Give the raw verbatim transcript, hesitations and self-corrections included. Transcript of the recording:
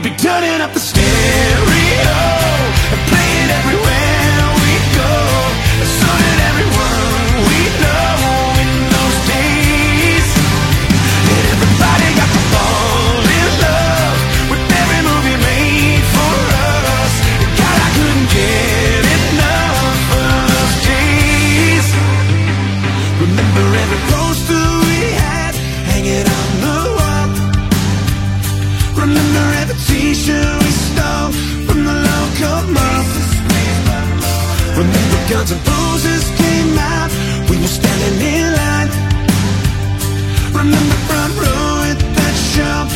be turning up the stereo and playing everywhere we go. So did everyone we know in those days. And everybody got to fall in love with every movie made for us. And God, I couldn't get enough of those days. Remember every poster we had hanging on the wall. Remember every t-shirt we stole from the local mall. Remember Guns N' Roses came out, we were standing in line. Remember front row at that show